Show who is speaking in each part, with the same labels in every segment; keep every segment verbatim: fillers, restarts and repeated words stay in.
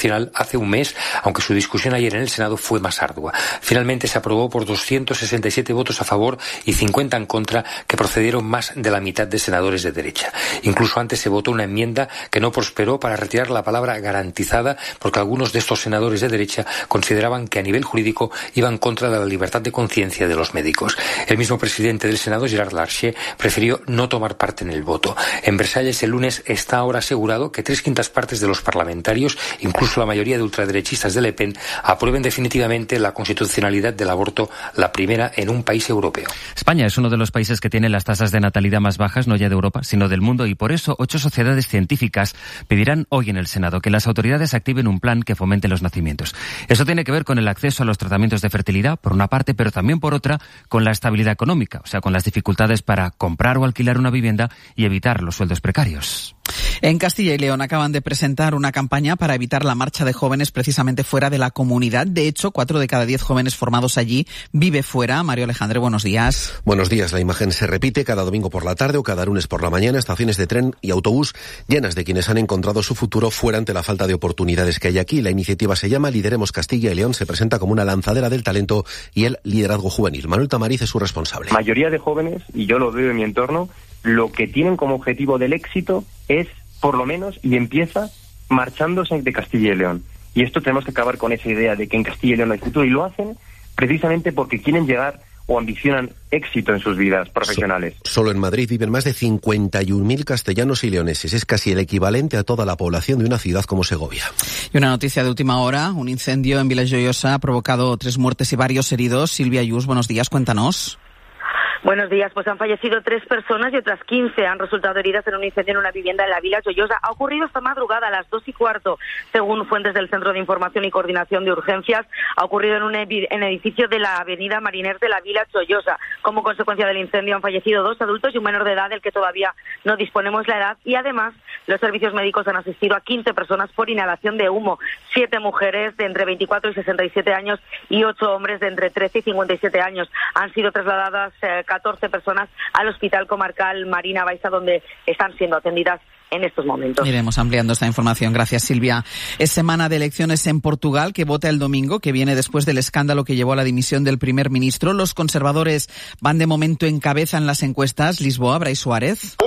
Speaker 1: Constitucional hace un mes, aunque su discusión ayer en el Senado fue más ardua. Finalmente se aprobó por doscientos sesenta y siete votos a favor y cincuenta en contra, que procedieron más de la mitad de senadores de derecha. Incluso antes se votó una enmienda que no prosperó para retirar la palabra garantizada, porque algunos de estos senadores de derecha consideraban que a nivel jurídico iba en contra de la libertad de conciencia de los médicos. El mismo presidente del Senado, Gerard Larcher, prefirió no tomar parte en el voto. En Versalles el lunes está ahora asegurado que tres quintas partes de los parlamentarios, incluso la mayoría de ultraderechistas de Le Pen, aprueben definitivamente la constitucionalidad del aborto, la primera en un país europeo.
Speaker 2: España es uno de los países que tiene las tasas de natalidad más bajas, no ya de Europa, sino del mundo, y por eso ocho sociedades científicas pedirán hoy en el Senado que las autoridades activen un plan que fomente los nacimientos. Eso tiene que ver con el acceso a los tratamientos de fertilidad, por una parte, pero también por otra, con la estabilidad económica, o sea, con las dificultades para comprar o alquilar una vivienda y evitar los sueldos precarios.
Speaker 3: En Castilla y León acaban de presentar una campaña para evitar la marcha de jóvenes precisamente fuera de la comunidad. De hecho, cuatro de cada diez jóvenes formados allí vive fuera. Mario Alejandre, buenos días.
Speaker 4: Buenos días. La imagen se repite cada domingo por la tarde o cada lunes por la mañana. Estaciones de tren y autobús llenas de quienes han encontrado su futuro fuera ante la falta de oportunidades que hay aquí. La iniciativa se llama Lideremos Castilla y León. Se presenta como una lanzadera del talento y el liderazgo juvenil. Manuel Tamariz es su responsable.
Speaker 5: La mayoría de jóvenes, y yo lo veo en mi entorno, lo que tienen como objetivo del éxito es, por lo menos, y empieza marchándose de Castilla y León. Y esto tenemos que acabar con esa idea de que en Castilla y León no hay futuro, y lo hacen precisamente porque quieren llegar o ambicionan éxito en sus vidas profesionales.
Speaker 4: So, solo en Madrid viven más de cincuenta y un mil castellanos y leoneses. Es casi el equivalente a toda la población de una ciudad como Segovia.
Speaker 3: Y una noticia de última hora. Un incendio en Vilajoyosa ha provocado tres muertes y varios heridos. Silvia Ayús, buenos días, cuéntanos.
Speaker 6: Buenos días, pues han fallecido tres personas y otras quince han resultado heridas en un incendio en una vivienda en la Vila Joyosa. Ha ocurrido esta madrugada a las dos y cuarto, según fuentes del Centro de Información y Coordinación de Urgencias. Ha ocurrido en un en edificio de la avenida Mariner de la Vila Joyosa. Como consecuencia del incendio han fallecido dos adultos y un menor de edad del que todavía no disponemos la edad. Y además, los servicios médicos han asistido a quince personas por inhalación de humo. Siete mujeres de entre veinticuatro y sesenta y siete años y ocho hombres de entre trece y cincuenta y siete años. Han sido trasladadas eh, catorce personas al Hospital Comarcal Marina Baixa, donde están siendo atendidas en estos momentos.
Speaker 3: Iremos ampliando esta información. Gracias, Silvia. Es semana de elecciones en Portugal, que vota el domingo, que viene después del escándalo que llevó a la dimisión del primer ministro. Los conservadores van de momento en cabeza en las encuestas. Lisboa, Brais Suárez.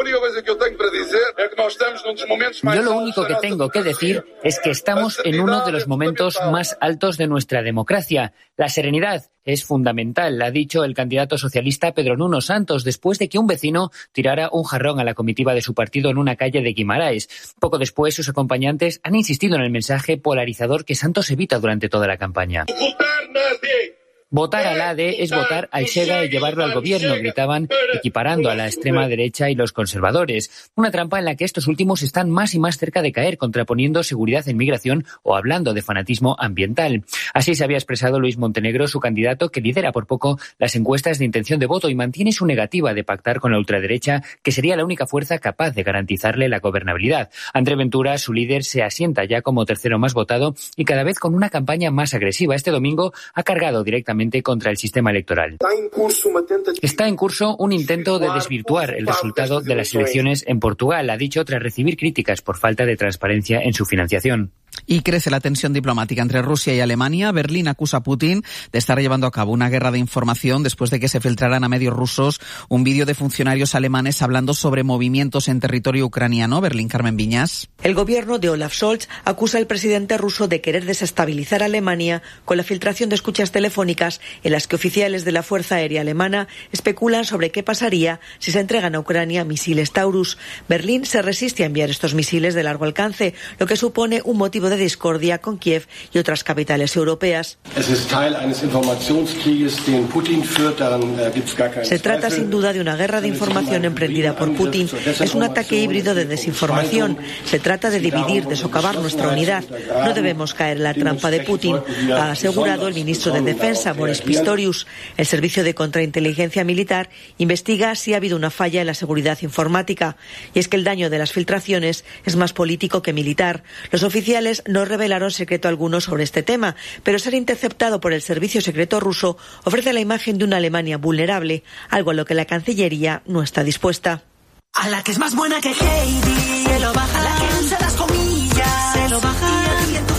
Speaker 7: Yo lo único que tengo que decir es que estamos en uno de los momentos más altos de nuestra democracia. La serenidad es fundamental, ha dicho el candidato socialista Pedro Nuno Santos, después de que un vecino tirara un jarrón a la comitiva de su partido en una calle de Guimaraes. Poco después, sus acompañantes han insistido en el mensaje polarizador que Santos evita durante toda la campaña. Votar al A D es votar al Chega y llevarlo al gobierno, gritaban, equiparando a la extrema derecha y los conservadores. Una trampa en la que estos últimos están más y más cerca de caer, contraponiendo seguridad en migración o hablando de fanatismo ambiental. Así se había expresado Luis Montenegro, su candidato, que lidera por poco las encuestas de intención de voto y mantiene su negativa de pactar con la ultraderecha, que sería la única fuerza capaz de garantizarle la gobernabilidad. André Ventura, su líder, se asienta ya como tercero más votado y cada vez con una campaña más agresiva. Este domingo ha cargado directamente contra el sistema electoral. Está en curso un intento de desvirtuar el resultado de las elecciones en Portugal, ha dicho, tras recibir críticas por falta de transparencia en su financiación.
Speaker 3: Y crece la tensión diplomática entre Rusia y Alemania. Berlín acusa a Putin de estar llevando a cabo una guerra de información después de que se filtraran a medios rusos un vídeo de funcionarios alemanes hablando sobre movimientos en territorio ucraniano. Berlín, Carmen Viñas.
Speaker 8: El gobierno de Olaf Scholz acusa al presidente ruso de querer desestabilizar a Alemania con la filtración de escuchas telefónicas en las que oficiales de la Fuerza Aérea Alemana especulan sobre qué pasaría si se entregan a Ucrania misiles Taurus. Berlín se resiste a enviar estos misiles de largo alcance, lo que supone un motivo de discordia con Kiev y otras capitales europeas. Se trata sin duda de una guerra de información emprendida por Putin. Es un ataque híbrido de desinformación. Se trata de dividir, de socavar nuestra unidad. No debemos caer en la trampa de Putin, ha asegurado el ministro de Defensa, Boris Pistorius. El Servicio de Contrainteligencia Militar investiga si ha habido una falla en la seguridad informática. Y es que el daño de las filtraciones es más político que militar. Los oficiales no revelaron secreto alguno sobre este tema, pero ser interceptado por el servicio secreto ruso ofrece la imagen de una Alemania vulnerable, algo a lo que la Cancillería no está dispuesta.
Speaker 9: A la que es más buena que Heidi, se lo baja, la que usa las comillas, se lo baja, y en tu